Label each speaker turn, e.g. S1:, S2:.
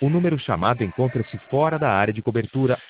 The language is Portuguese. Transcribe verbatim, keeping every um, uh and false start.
S1: O número chamado encontra-se fora da área de cobertura